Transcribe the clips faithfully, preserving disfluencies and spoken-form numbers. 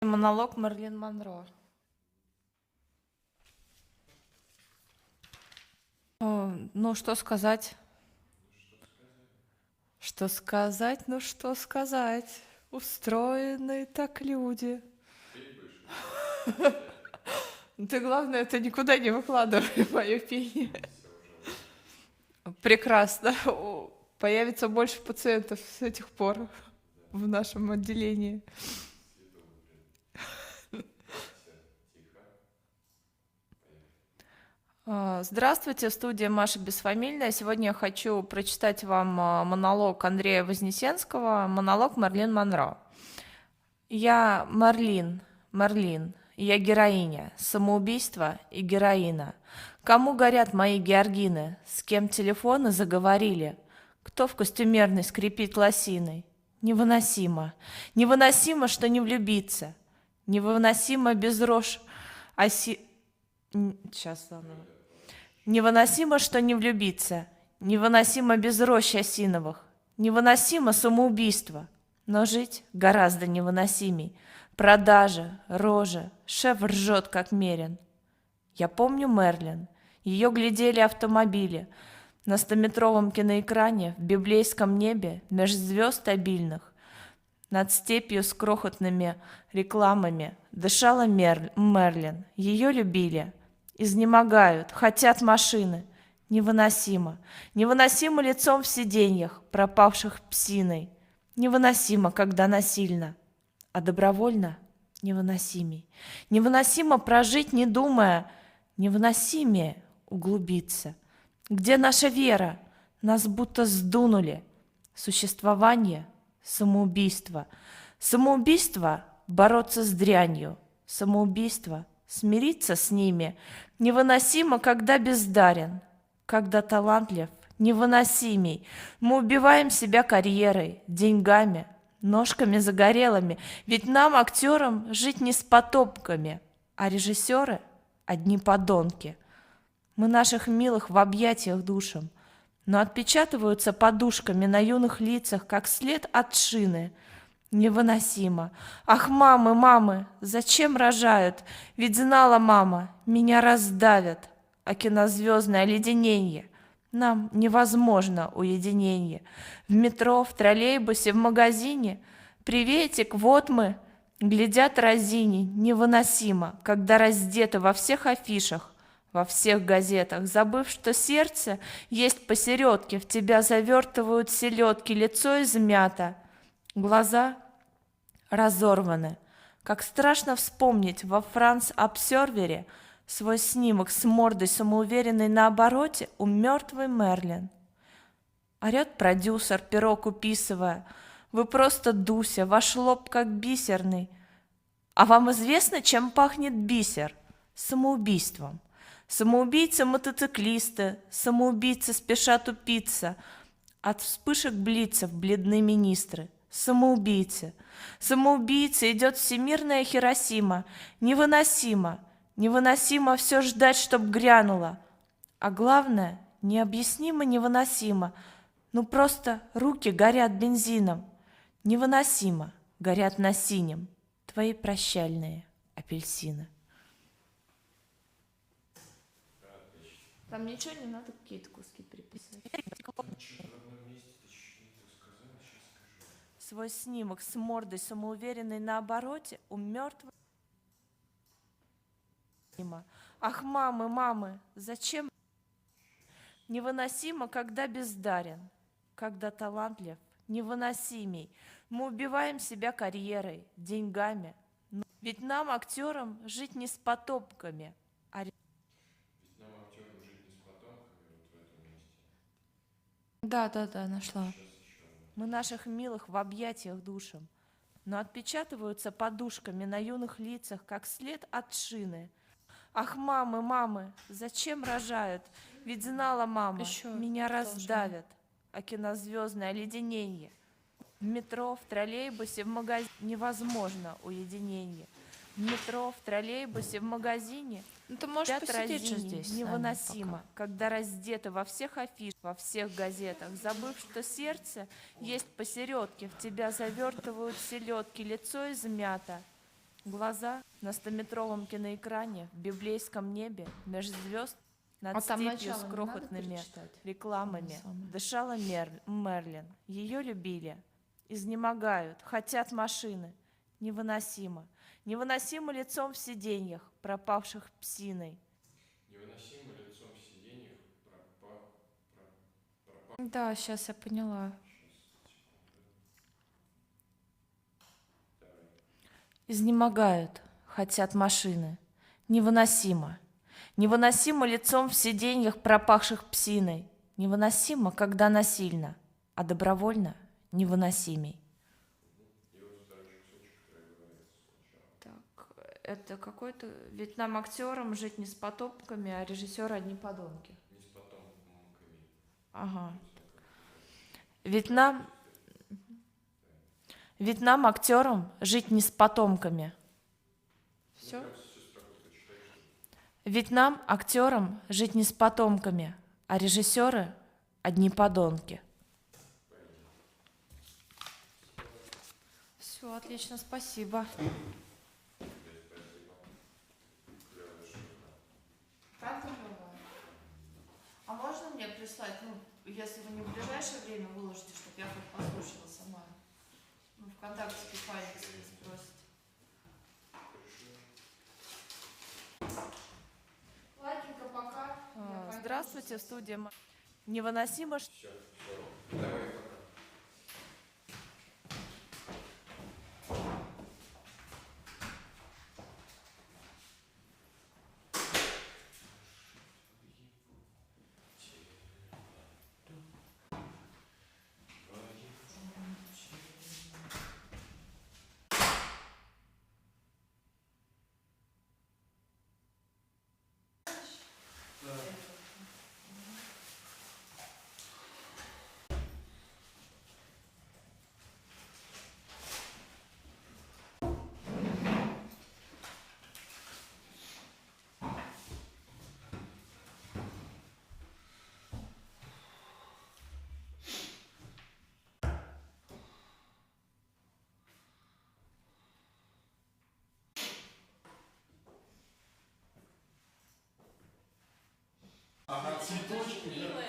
монолог Мерлин Монро. О, ну, что сказать? Что сказать? Ну, что сказать? Устроены так люди. Ты, главное, это никуда не выкладывай, мое пение. Прекрасно. Появится больше пациентов с этих пор в нашем отделении. Здравствуйте, студия Маша Бесфамильная. Сегодня я хочу прочитать вам монолог Андрея Вознесенского, монолог Мерлин Монро. Я Мерлин, Мерлин, я героиня, самоубийство и героина. Кому горят мои георгины, с кем телефоны заговорили, кто в костюмерной скрипит лосиной. Невыносимо, невыносимо, что не влюбиться, невыносимо без рож оси... Сейчас, ладно. Невыносимо, что не влюбиться, невыносимо без рощ осиновых, невыносимо самоубийство, но жить гораздо невыносимей. Продажа, рожа, шеф ржет, как мерен. Я помню Мерлин, ее глядели автомобили на стометровом киноэкране в библейском небе меж звезд обильных. Над степью с крохотными рекламами дышала Мер... Мерлин, ее любили. Изнемогают, хотят машины. Невыносимо. Невыносимо лицом в сиденьях, пропавших псиной. Невыносимо, когда насильно. А добровольно невыносимей. Невыносимо прожить, не думая. Невыносимее углубиться. Где наша вера? Нас будто сдунули. Существование — самоубийство. Самоубийство — бороться с дрянью. Самоубийство — смириться с ними. Невыносимо, когда бездарен, когда талантлив, невыносимей. Мы убиваем себя карьерой, деньгами, ножками загорелыми. Ведь нам, актерам, жить не с потопками, а режиссеры — одни подонки. Мы наших милых в объятиях душим, но отпечатываются подушками на юных лицах, как след от шины. Невыносимо. Ах, мамы, мамы, зачем рожают? Ведь знала мама, меня раздавят. А кинозвездное оледененье. Нам невозможно уединение. В метро, в троллейбусе, в магазине. Приветик, вот мы. Глядят разини. Невыносимо, когда раздеты во всех афишах, во всех газетах. Забыв, что сердце есть посередке, в тебя завертывают селедки, лицо измято. Глаза разорваны. Как страшно вспомнить во Франс-Обсервере свой снимок с мордой самоуверенной на обороте у мертвой Мерлин. Орет продюсер, пирог уписывая. Вы просто Дуся, ваш лоб как бисерный. А вам известно, чем пахнет бисер? Самоубийством. Самоубийцы-мотоциклисты, самоубийцы спешат упиться. От вспышек блицев бледны министры. Самоубийцы. Самоубийцы идет всемирная Хиросима. Невыносимо. Невыносимо все ждать, чтоб грянуло. А главное, необъяснимо невыносимо. Ну просто руки горят бензином. Невыносимо горят на синем твои прощальные апельсины. Там ничего не надо, какие-то куски приписать. Свой снимок с мордой самоуверенной на обороте у мертвого. Ах, мамы, мамы, зачем? Невыносимо, когда бездарен, когда талантлив, невыносимей. Мы убиваем себя карьерой, деньгами. Ведь нам, актерам, жить не с потопками, а... Ведь нам, актерам, жить не с потомками, вот в этом месте. Да, да, да, нашла. Мы наших милых в объятиях душим, но отпечатываются подушками на юных лицах, как след от шины. Ах, мамы, мамы, зачем рожают? Ведь знала мама, еще меня раздавят. А кинозвездное оледененье. В метро, в троллейбусе, в магазине невозможно уединение. В метро, в троллейбусе, в магазине. Ну, ты можешь посидеть же здесь. Невыносимо, когда раздеты во всех афишах, во всех газетах. Забыв, что сердце есть посередке, в тебя завертывают селедки, лицо измято. Глаза на стометровом киноэкране в библейском небе меж звезд над А там степью начало с не надо крохотными перечитать? рекламами Самое. дышала Мер- Мерлин. Ее любили, изнемогают, хотят машины. Невыносимо. Невыносимо лицом в сиденьях, пропавших псиной. Невыносимо лицом в сиденьях пропа... про- пропа... Да, сейчас я поняла. Давай. Изнемогают, хотят машины. Невыносимо. Невыносимо лицом в сиденьях, пропахших псиной. Невыносимо, когда насильно, а добровольно невыносимей. И вот второй кусочек, который говорится сначала. Так, это какой-то Вьетнам актерам жить не с потомками, а режиссер одни подонки. Не с потомками. Ага. Вьетнам, Вьетнам актерам жить не с потомками. Все? Вьетнам актерам жить не с потомками, а режиссеры одни подонки. Все, отлично, спасибо. Правда клёвая? А можно мне прислать, ну, если вы не в ближайшее время выложите, чтобы я хоть послушала сама? Ну, ВКонтакте файлик спросите. Ладненько, пока. А, здравствуйте, студия. Ма- Невыносимо, что... Все, все. Давай пока. Ага, цветочки, да?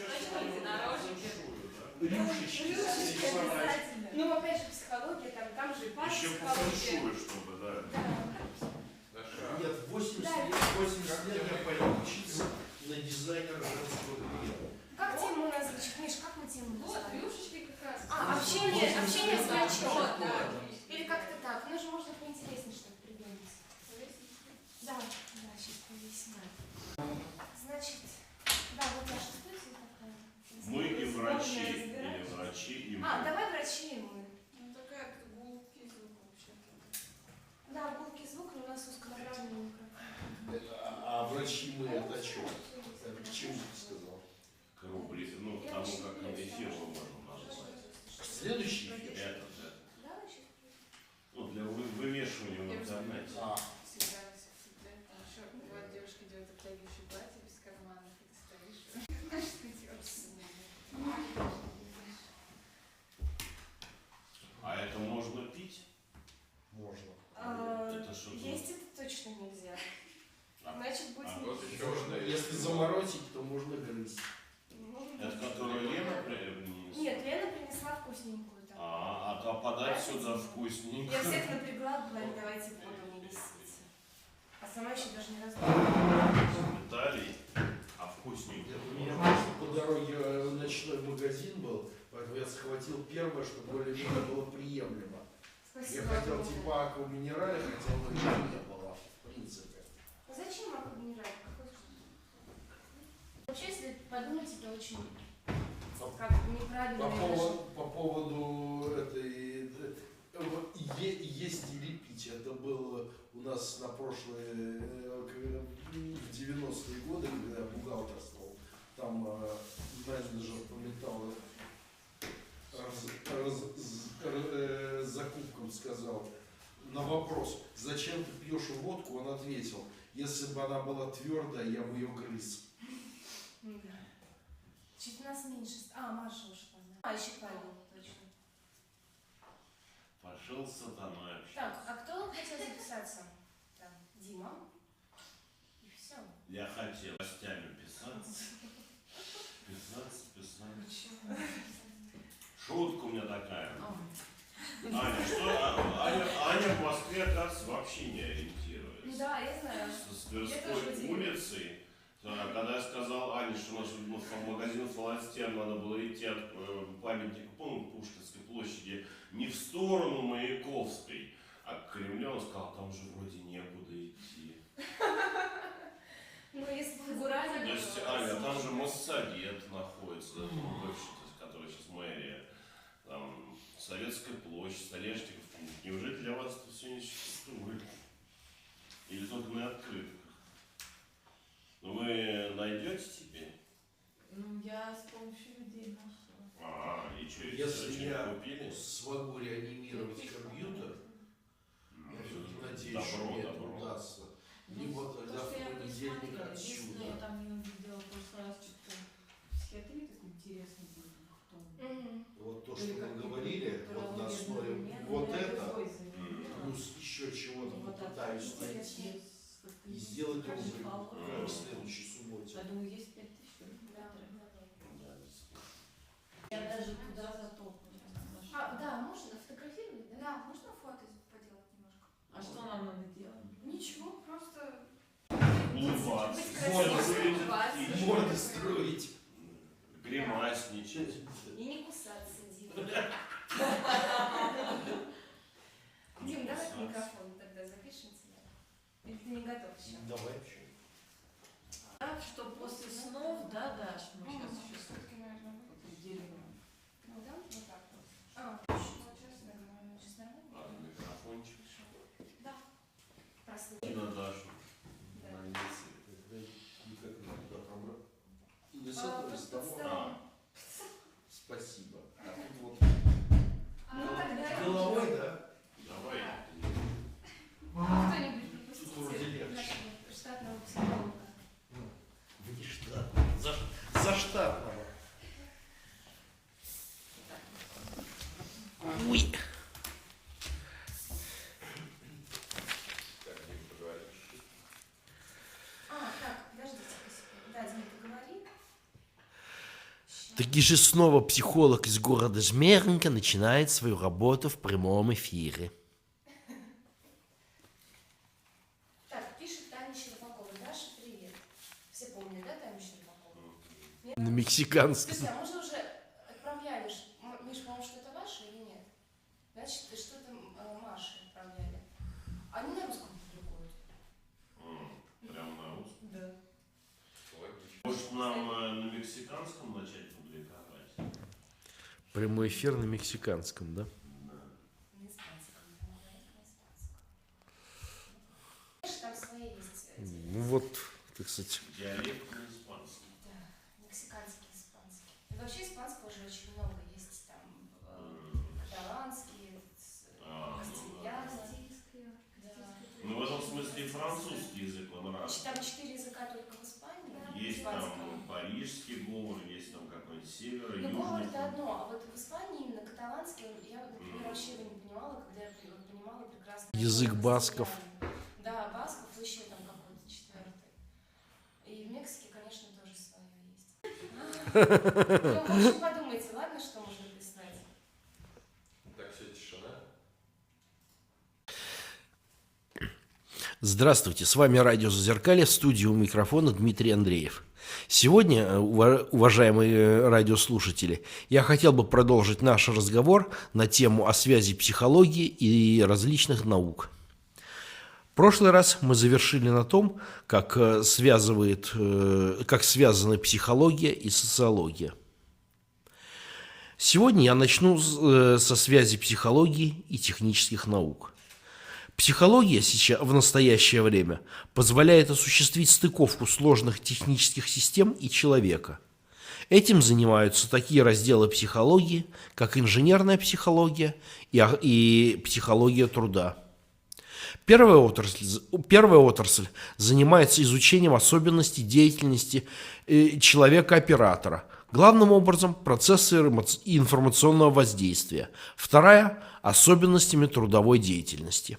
Ну, опять же, психология, там, там же и Еще психология. пофэншую, чтобы, да. Даша, Нет, восемьдесят Да. лет, восемьдесят лет я пойду учиться на дизайнера женского белья. Как тему назвать? Миш, как мы тему Вот, назовем? рюшечки как раз. А, общение, общение с врачом. Вот, да. Или как-то так. Ну же можно поинтереснее что-то придумать. Да, да, сейчас повесим. Значит, да, вот наша студия такая. Мы и врачи, Сборная или разбирается. врачи, и мы. А, давай врачи и мы. Ну, такая гулкий звук вообще-то. Да, гулкий звук, но у нас узконаправленный микрофон. Это- А, а врачи мы это о чем? Это к чему ты сказал? К рубли, ну, к тому, как эфир мы можем назвать. Следующий эфир? Этот, этот. Да, сейчас. Ну, для вы- вывешивания в интернете. А, Всегда, всегда. Там еще бывает, девушка делает обтягивающее платье без карманов, и ты стоишь. Что делать? А это можно пить? можно. Это что-то- Есть это точно нельзя. А, Значит, будет а не- вот еще одна Если заморозить, то можно грызть. Ну, Это которую Лена принесла? Нет, Лена принесла вкусненькую там. А, а то подать сюда Я вкусненько. всех напрягла, говорит, давайте воду не несите. А сама еще даже не раздумывала. Виталий, а вкусненько? У меня просто по дороге э, ночной магазин был, поэтому я схватил первое, что более-менее было приемлемо. Я Спасибо. хотел огромное. типа акву минерале, хотя его еще не было, в принципе. А зачем аква минераль? Какой ж- Вообще, если подумать, это очень как неправильно. По поводу, по поводу этой э, е- есть или пить, это было у нас на прошлые, э, к- в девяностые годы, когда я бухгалтерствовал, там э, менеджер по металлу раз- раз- з- э, закупкам сказал на вопрос, зачем ты пьешь водку, он ответил, если бы она была твердая, я бы ее грыз. Да. Чуть нас меньше. ст- А, Маша ушла. Да. А, еще Павел, точно. Пошел сатаной общаться. Так, а кто хотел записаться? Так, Дима. И все. Я хотел гостями писаться. Писаться, писаться. Шутка у меня такая. Аня, что? А- Аня, Аня в Москве, оказывается, вообще не ориентируется. Да, я знаю. С с Я тоже Тверской удивилась. улицей, а, когда я сказал Ане, что у нас ну, в магазин властям надо было идти от э, памятника, помню, Пушкинской площади, не в сторону Маяковской, а к Кремлю, он сказал, там же вроде некуда идти. Ну, если фигурально. То есть, Аня, там же Моссовет находится, ну, бывший, то есть, который сейчас мэрия, там Советская площадь, Столешников. Неужели для вас это все не существует? Или только на открытках? Ну вы найдете теперь? Ну, я с помощью людей нашла. А, и что, Если я купили? смогу реанимировать компьютер, я все-таки надеюсь, что Добро, мне это добро. удастся. Либо То, тогда что в я понедельник посмотрела, единственное, я отсюда. там не увидела в прошлый раз что-то психиатрии такой интересный был. Кто? Мгм. Вот то, Или что мы как-то говорили, вот культурология на основе одновременно. вот Я это, другой заметила. плюс еще чего-то Вот это попытаюсь интересно. найти Вот и сделать как рубрик психология. в следующей субботе. Я думаю, есть пять тысяч рублей. Да, Да. да. Я даже туда затопала. А, да, можно фотографировать, да? Да, можно фото поделать немножко? А что нам надо делать? Ничего, просто Улыбаться. Быть Все красивым, выглядит улыбаться. отлично. Морды строить. Гримасничать. И не кусаться, Дима. Дим, давай к микрофону тогда запишем тебя. Или ты не готов еще? Давай вообще. Так, что после снов, да, Даш, мы сейчас еще все-таки, наверное, определим. Ну да, вот так вот. А, сейчас нормально. сейчас нормально? А, микрофончик. Да. Проснулись. И на Дашу. Да. На Лесе. Никак надо пробрать. Или с А, этого, под с того. столом. Спасибо. А тут вот Ну тогда... головой, да? Давай. А кто-нибудь Тут пропустите вроде легче. нашего штатного психолога? Внештатно. За, за штатного. Ой. Так, Дим, поговоришь? А, так, подождите-ка секунду. Да, Дима, поговори. Таки же снова психолог из города Жмеринка начинает свою работу в прямом эфире. Так, пишет Таня Щербакова. Даша, привет. Все помнят, да, Таню Щербакову? На мексиканском. Слушай, а мы же уже отправляли, ж- М- Миш, по-моему, что-то ваше или нет? Значит, что-то э, Маше отправляли. Они на русском публикуют. М, Прям на русском. Да. Логично. Может нам э, на мексиканском начать публиковать? Прямой эфир на мексиканском, да? Да. На испанском, да, на испанском. Знаешь, там свои есть эти, Ну вот, так сказать. Диалект на испанском. да, мексиканский, испанский. И вообще испанского же очень много. Есть там э, М, каталанский, с- а, ну да. кастильянский. Да. Ну в этом смысле и французский язык он Значит, раз. там четыре языка только в Испании. Есть испанского. там парижский говор, есть там какой-нибудь северо, Ну, южный. говор это одно, а вот в Испании именно каталанский, он- я, например, вообще его не понимала, когда я пон- понимала прекрасно. Язык что басков. кастильяне. Да, басков еще там какой-то четвертый. И в Мексике, конечно, тоже свое есть. Ну, в общем, подумайте, ладно, что можно прислать? Так, все, тишина. Здравствуйте, с вами радио «Зазеркалье», в студии у микрофона Дмитрий Андреев. Сегодня, э, ува- уважаемые э, радиослушатели, я хотел бы продолжить наш разговор на тему о связи психологии и различных наук. В прошлый раз мы завершили на том, как, э, связывает, э, как связаны психология и социология. Сегодня я начну с- э, со связи психологии и технических наук. Психология сейчас, в настоящее время позволяет осуществить стыковку сложных технических систем и человека. Этим занимаются такие разделы психологии, как инженерная психология и, а- и психология труда. Первая отрасль, первая отрасль занимается изучением особенностей деятельности э, человека-оператора, Главным образом процессы информационного воздействия. Вторая – особенностями трудовой деятельности.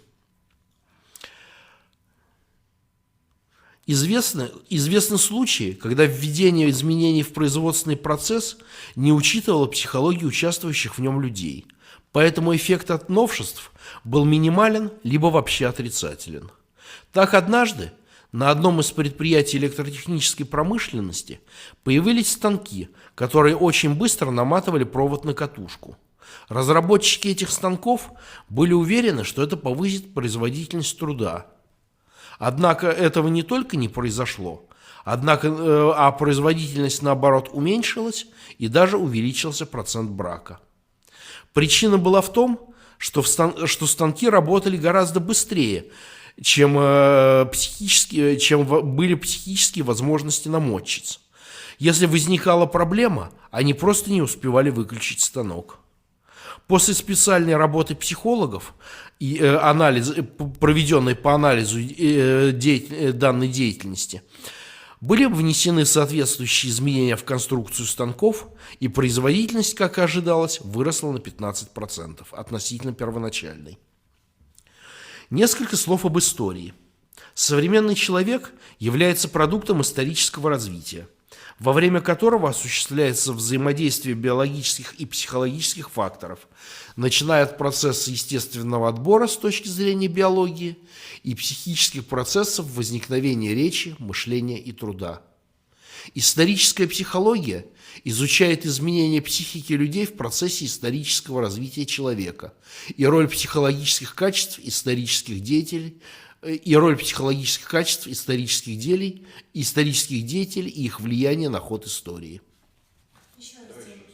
Известны, известны случаи, когда введение изменений в производственный процесс не учитывало психологию участвующих в нем людей, поэтому эффект от новшеств был минимален либо вообще отрицателен. Так однажды на одном из предприятий электротехнической промышленности появились станки, которые очень быстро наматывали провод на катушку. Разработчики этих станков были уверены, что это повысит производительность труда. Однако этого не только не произошло, однако, э, а производительность, наоборот, уменьшилась и даже увеличился процент брака. Причина была в том, что, в стан, что станки работали гораздо быстрее, чем, э, психически, чем в, были психические возможности намотчиц. Если возникала проблема, они просто не успевали выключить станок. После специальной работы психологов и э, анализ, проведенной по анализу э, деятель, данной деятельности, были внесены соответствующие изменения в конструкцию станков, и производительность, как и ожидалось, выросла на пятнадцать процентов относительно первоначальной. Несколько слов об истории. Современный человек является продуктом исторического развития, во время которого осуществляется взаимодействие биологических и психологических факторов, начиная от процесса естественного отбора с точки зрения биологии и психических процессов возникновения речи, мышления и труда. Историческая психология изучает изменения психики людей в процессе исторического развития человека и роль психологических качеств исторических деятелей, и роль психологических качеств исторических деятелей, исторических деятелей и их влияние на ход истории. Еще раз.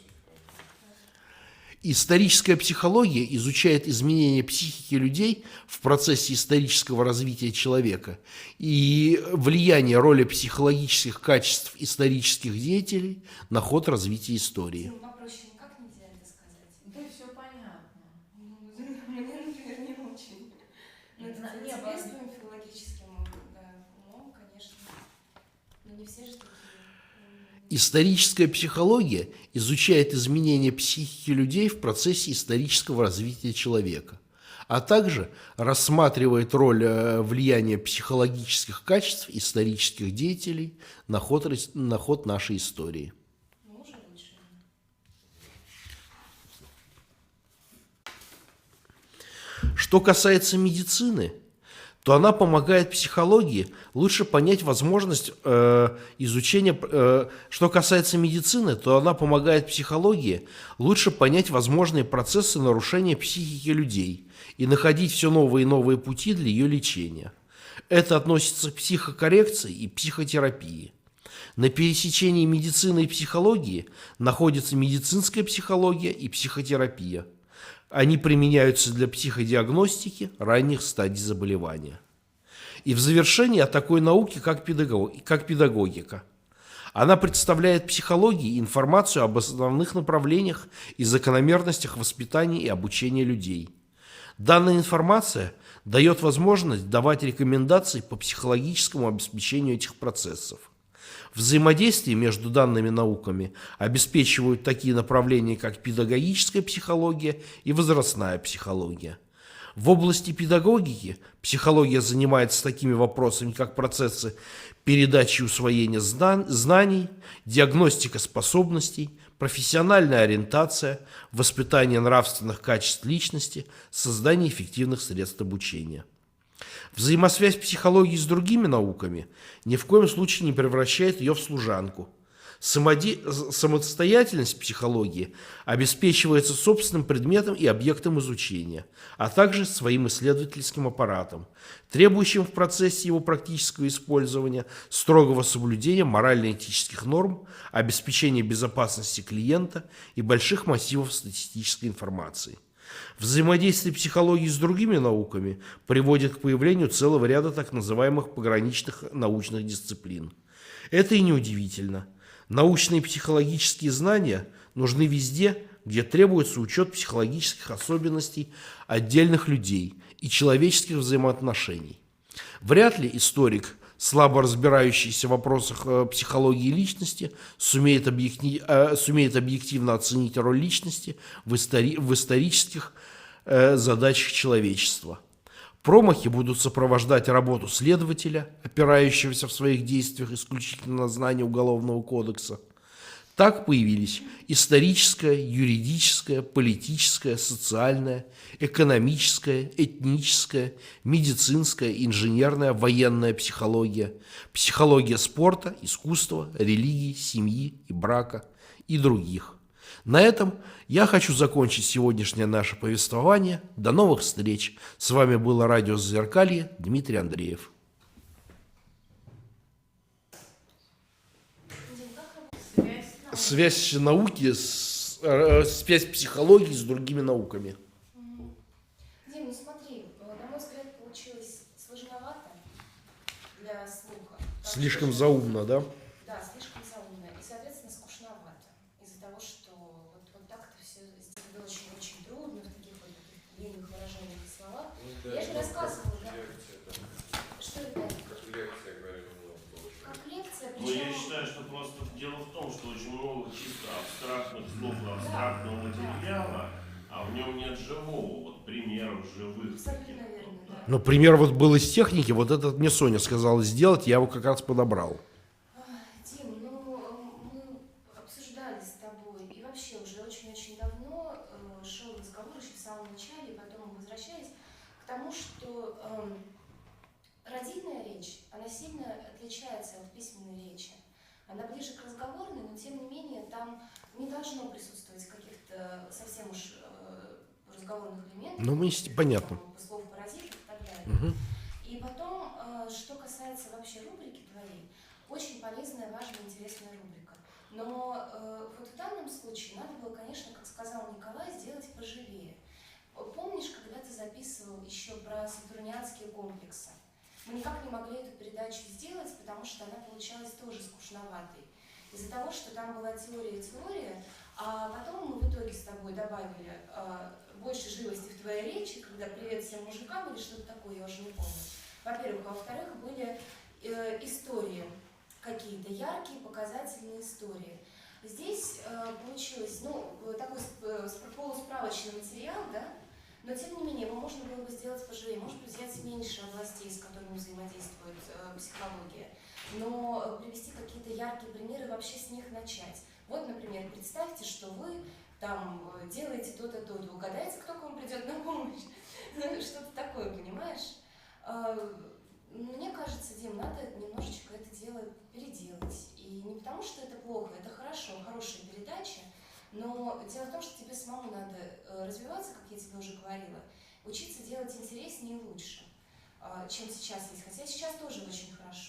Историческая психология изучает изменения психики людей в процессе исторического развития человека и влияние роли психологических качеств исторических деятелей на ход развития истории. Ну, попроще никак нельзя это сказать. Да и все понятно. Ну, мне, например, не очень. Ну, это Не, соответствуем филологическим да, умом, конечно. Но не все же такие. Историческая психология изучает изменения психики людей в процессе исторического развития человека, а также рассматривает роль э, влияния психологических качеств исторических деятелей на ход, на ход нашей истории. Ну, уже лучше. Что касается медицины, то она помогает психологии лучше понять возможность э, изучения. Э, что касается медицины, то она помогает психологии лучше понять возможные процессы нарушения психики людей и находить все новые и новые пути для ее лечения. Это относится к психокоррекции и психотерапии. На пересечении медицины и психологии находится медицинская психология и психотерапия. Они применяются для психодиагностики ранних стадий заболевания. И в завершении о такой науке, как, педагог, как педагогика. Она представляет психологии информацию об основных направлениях и закономерностях воспитания и обучения людей. Данная информация дает возможность давать рекомендации по психологическому обеспечению этих процессов. Взаимодействие между данными науками обеспечивают такие направления, как педагогическая психология и возрастная психология. В области педагогики психология занимается такими вопросами, как процессы передачи и усвоения знаний, диагностика способностей, профессиональная ориентация, воспитание нравственных качеств личности, создание эффективных средств обучения. Взаимосвязь психологии с другими науками ни в коем случае не превращает ее в служанку. Самоди... Самостоятельность психологии обеспечивается собственным предметом и объектом изучения, а также своим исследовательским аппаратом, требующим в процессе его практического использования строгого соблюдения морально-этических норм, обеспечения безопасности клиента и больших массивов статистической информации. Взаимодействие психологии с другими науками приводит к появлению целого ряда так называемых пограничных научных дисциплин. Это и неудивительно. Научные и психологические знания нужны везде, где требуется учет психологических особенностей отдельных людей и человеческих взаимоотношений. Вряд ли историк слабо разбирающийся в вопросах э, психологии личности, сумеет, объектив, э, сумеет объективно оценить роль личности в, истори, в исторических э, задачах человечества. Промахи будут сопровождать работу следователя, опирающегося в своих действиях исключительно на знание Уголовного кодекса. Так появились историческая, юридическая, политическая, социальная, экономическая, этническая, медицинская, инженерная, военная психология, психология спорта, искусства, религии, семьи и брака и других. На этом я хочу закончить сегодняшнее наше повествование. До новых встреч. С вами было радио «Зазеркалье», Дмитрий Андреев. Связь науки, с, э, связь психологии с другими науками. Дим, ну смотри, на мой взгляд, получилось сложновато для слуха. Потому Слишком что- заумно, да? Да, слишком заумно. И, соответственно, скучновато. Из-за того, что вот, вот так это все сделать очень-очень трудно в таких вот таких длинных выражениях и словах. Ну, Я же рассказывала, да. Лекция, там, Что это? как лекция, говорю, ну, получилось. Как лекция, Ну, я причем... считаю, что просто дело в том, что очень много чисто абстрактных слов и абстрактного материала, а в нем нет живого, вот примеров живых. Абсолютно верно, да. Ну, пример вот был из техники, вот этот мне Соня сказала сделать, я его как раз подобрал. Дим, ну мы обсуждали с тобой, и вообще уже очень-очень давно э, шел разговор еще в самом начале, и потом мы возвращались к тому, что эм, родительная речь, она сильно отличается от письменной речи. Она ближе к разговорной, но тем не менее там не должно присутствовать каких-то совсем уж э, разговорных элементов. Ну, мы с- понятно. там, Слов паразитов и так далее. Мгм. И потом, э, что касается вообще рубрики твоей, очень полезная, важная, интересная рубрика. Но э, вот в данном случае надо было, конечно, как сказал Николай, сделать поживее. Помнишь, когда ты записывал еще про сатурнианские комплексы? Мы никак не могли эту передачу сделать, потому что она получалась тоже скучноватой. Из-за того, что там была теория и теория, а потом мы в итоге с тобой добавили э, больше живости в твоей речи, когда «Привет всем мужикам» или что-то такое, я уже не помню. Во-первых, а во-вторых, были э, истории какие-то, яркие, показательные истории. Здесь э, получилось, ну, такой э, полусправочный материал, да, но тем не менее его можно было бы сделать поживее, может быть, взять меньше областей, с которыми взаимодействует э, психология, но э, привести какие-то яркие примеры, вообще с них начать. Вот, например, представьте, что вы там э, делаете то-то, то-то, угадайте, кто к вам придет на помощь, что-то такое, понимаешь? Э, Мне кажется, Дим, надо немножечко это дело переделать. И не потому, что это плохо, это хорошо, хорошая передача, но дело в том, что тебе самому надо э, развиваться, как я тебе уже говорила, учиться делать интереснее и лучше, э, чем сейчас есть. Хотя сейчас тоже очень хорошо.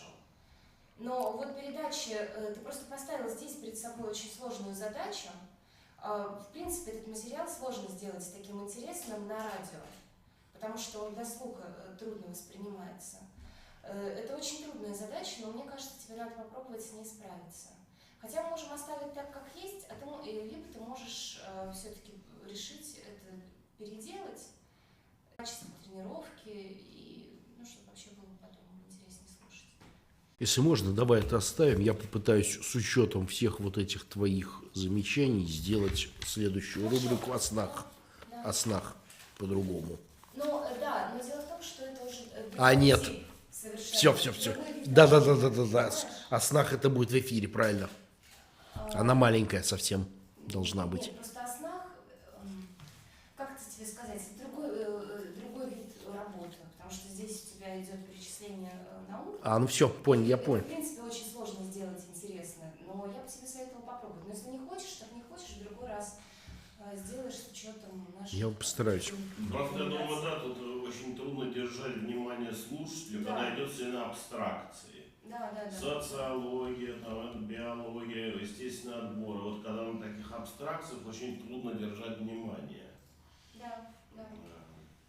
Но вот передача, э, ты просто поставила здесь перед собой очень сложную задачу. Э, в принципе, этот материал сложно сделать таким интересным на радио, потому что он для слуха э, трудно воспринимается. Э, это очень трудная задача, но мне кажется, тебе надо попробовать с ней справиться. Хотя мы можем оставить так, как есть, а ты, мо- и- либо ты можешь э, все-таки решить это переделать, качество тренировки, и, ну, чтобы вообще было потом интереснее слушать. Если можно, давай это оставим. Я попытаюсь с учетом всех вот этих твоих замечаний сделать следующую Хорошо. рубрику о снах. Да. О снах по-другому. Ну, э, да, но дело в том, что это уже... э, А, другой нет. тип совершенно. Все, все, все. Другой вид Да, да, общения, да, да, да, да. понимаешь? О снах это будет в эфире, правильно. Она маленькая совсем должна быть. Нет, просто о снах, эм, как это тебе сказать, это другой, э, другой вид работы, потому что здесь у тебя идет перечисление э, наук. А, ну все, понял, я Это, понял. в принципе, очень сложно сделать интересно, но я бы тебе советовала попробовать. Но если не хочешь, так не хочешь, в другой раз э, сделаешь с учетом наших... Я постараюсь. Просто, я думаю, да, тут очень трудно держать внимание слушателя, Да. когда идет все на абстракции. Да, да, да. Социология, там, это биология, естественный отбор. Вот когда на таких абстракциях очень трудно держать внимание. Да, да. Да.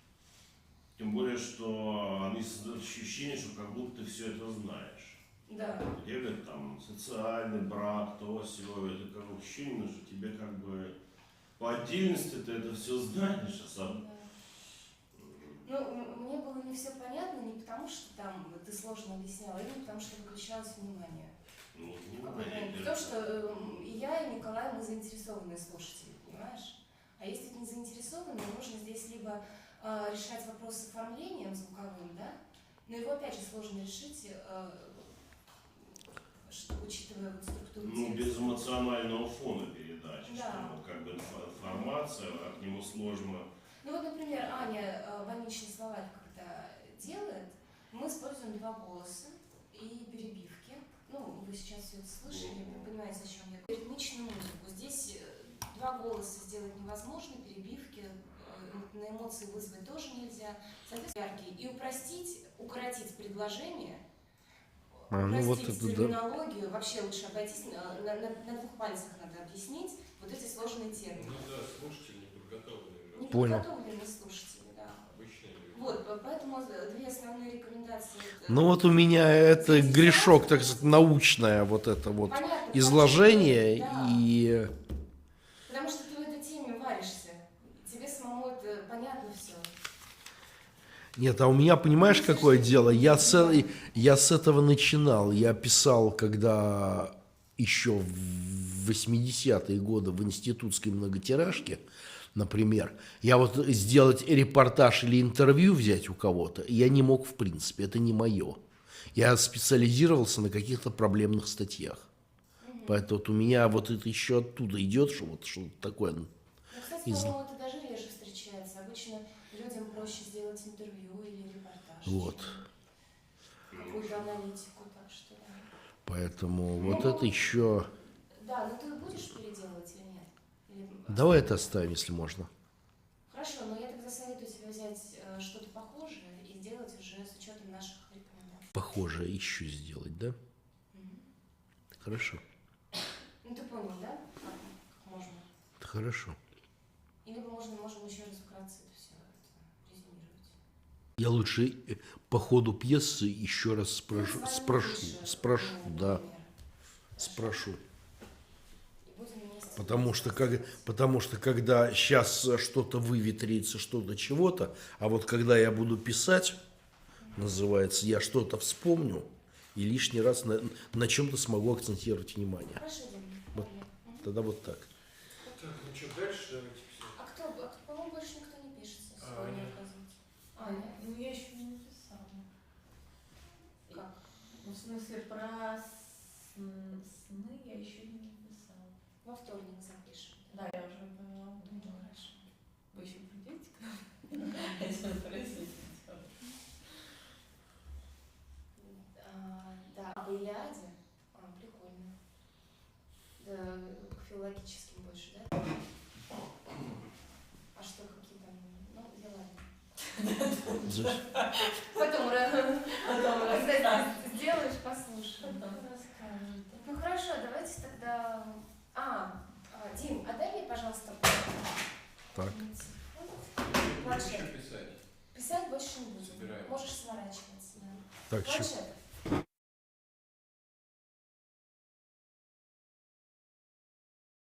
Тем более, что они создают ощущение, что как будто ты все это знаешь. Да. Где говорят, там, социальный брак, то, сё, это как бы ощущение, что тебе как бы по отдельности ты это все знаешь, а сам Да. Ну, м- мне было не все понятно не потому, что там ты сложно объясняла, а именно потому, что выключалось внимание. Ну, Как бы, внимание, потому это- что э, и я, и Николай, мы заинтересованные слушатели, понимаешь? А если не заинтересованные, нужно здесь либо э, решать вопрос с оформлением звуковым, да? Но его опять же сложно решить, э, что, учитывая вот структуру Ну, текста. без эмоционального фона передачи, Да. что ну, как бы инфо- информация, а к нему сложно. Ну вот, например, Аня э, больничный словарь когда делает, мы используем два голоса и перебивки. Ну, вы сейчас все это слышали, вы понимаете, о чем я говорю. Ритмичную музыку. Здесь э, два голоса сделать невозможно, перебивки э, на эмоции вызвать тоже нельзя. Соответственно, яркие. И упростить, укоротить предложение, А, ну вот упростить это да. терминологию, вообще лучше обойтись, на, на- на- на двух пальцах надо объяснить вот эти сложные термины. Ну да, слушатели неподготовленные люди, Понял. Неподготовленные слушатели, да. обычные люди. Вот, по- поэтому две основные рекомендации. это- Ну вот у меня это грешок, так сказать, научное вот это вот Понятно, изложение да. и... Потому что ты в этой теме варишься. Тебе самому это понятно все. Нет, а у меня, понимаешь, какое дело? Я с, я с этого начинал. Я писал, когда еще в восьмидесятые годы в институтской многотиражке, например, я вот сделать репортаж или интервью взять у кого-то, я не мог в принципе, это не мое. Я специализировался на каких-то проблемных статьях. Поэтому вот у меня вот это еще оттуда идет, что вот что-то такое. Ну, кстати, Из- по-моему, это даже реже встречается. Обычно людям проще сделать интервью или репортаж. Вот. чем Какую-то аналитику, так что да. Поэтому вот это еще... Да, но ты будешь переделывать или нет? Или- Давай это оставим, если можно. Хорошо, но я тогда советую тебе взять э, что-то похожее и сделать уже с учетом наших рекомендаций. Похожее еще сделать, да? Мгм. Хорошо. Ну ты понял, да? Как, как можно? Хорошо. И либо можно, можем еще раз вкратце это все это резюмировать. Я лучше э, по ходу пьесы еще раз спрошу, Ну, с вами спрошу, выше, спрошу, ну, да, например. спрошу. И будем вместе. Потому что, как, потому что когда сейчас что-то выветрится, что-то чего-то, а вот когда я буду писать, называется, я что-то вспомню и лишний раз на, на чем-то смогу акцентировать внимание. Хорошо, Дим. Вот. Ладно. Мгм. Тогда вот так. Так, ну что, дальше давайте все. А кто, а кто, по-моему, больше никто не пишется. А, сегодня, Аня. оказывается. Аня, Ну, я еще не написала. как? Ну, в смысле, про сн- сны я еще не написала. Во вторник запишем. Да, я уже поняла. Ну, хорошо. Вы еще придете к нам? Я сейчас спросить хотела. А, да, об Илиаде. А, прикольно. Да, к филологическим больше, да? А что, какие там? Ну, да ладно. За- Потом, ра- Потом когда сделаешь, послушаем. Потом расскажет. Ну хорошо, давайте тогда... А, а, Дим, отдай мне, пожалуйста, Так. планшет. Еще писать. Писать больше не будем. Собираем. Можешь сворачиваться, да. Так, чё- Планшет.